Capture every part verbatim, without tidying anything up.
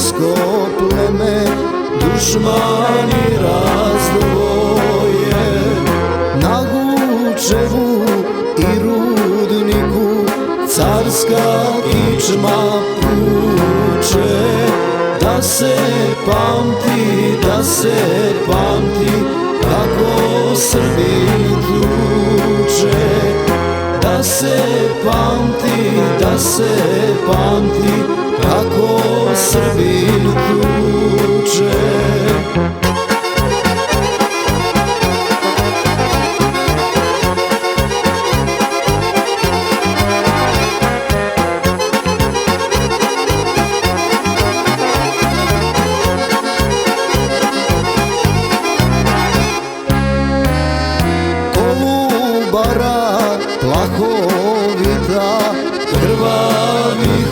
srpsko pleme dušmani razdvoje. Na Gučevu i Rudniku carska kičma puče. Da se pamti, da se pamti kako Srbin tuče. Da se pamti, da se pamti kako Srbin tuče. Plahovita krvavih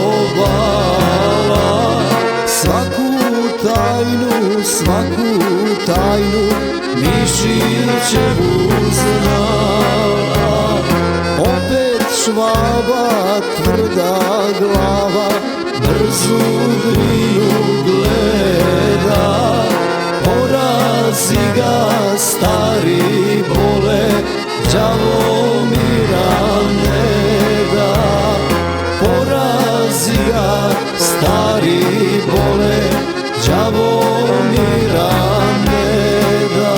obala, svaku tajnu, svaku tajnu Mišićevu znala. Opet Švaba, tvrda glava, brzu Drinu gleda. Porazi ga stari bole, đavo mira ne da. Porazi ga stari bole, đavo mira ne da.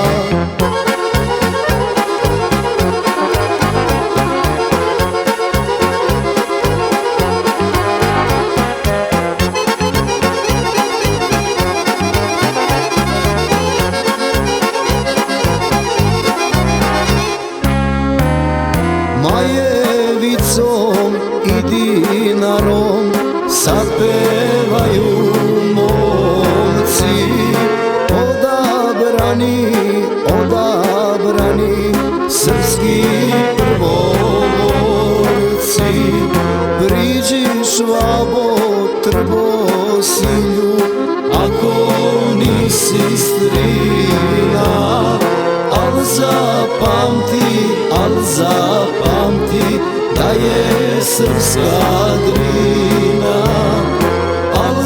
Majevicom i Dinarom zapevaju momci, odabrani, odabrani srpski prvorci. Priđi Švabo Trbosilju ako nisi strina, al zapamti, al zapamti da je srpska Drina. Al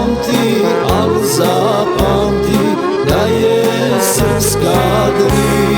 zapamti, al zapamti da je srpska Drina.